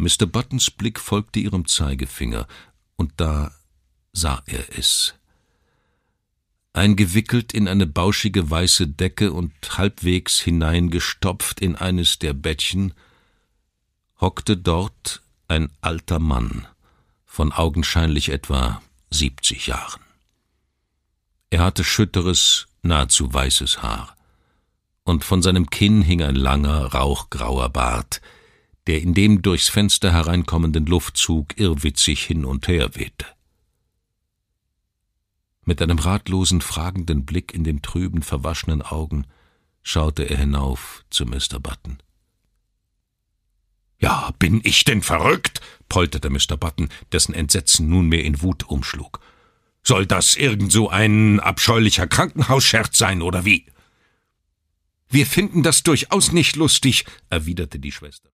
Mr. Buttons Blick folgte ihrem Zeigefinger, und da sah er es. Eingewickelt in eine bauschige weiße Decke und halbwegs hineingestopft in eines der Bettchen, hockte dort ein alter Mann, von augenscheinlich etwa 70 Jahren. Er hatte schütteres, nahezu weißes Haar, und von seinem Kinn hing ein langer, rauchgrauer Bart, der in dem durchs Fenster hereinkommenden Luftzug irrwitzig hin und her wehte. Mit einem ratlosen, fragenden Blick in den trüben, verwaschenen Augen schaute er hinauf zu Mr. Button. »Ja, bin ich denn verrückt?« polterte Mr. Button, dessen Entsetzen nunmehr in Wut umschlug. »Soll das irgend so ein abscheulicher Krankenhausscherz sein, oder wie?« »Wir finden das durchaus nicht lustig«, erwiderte die Schwester.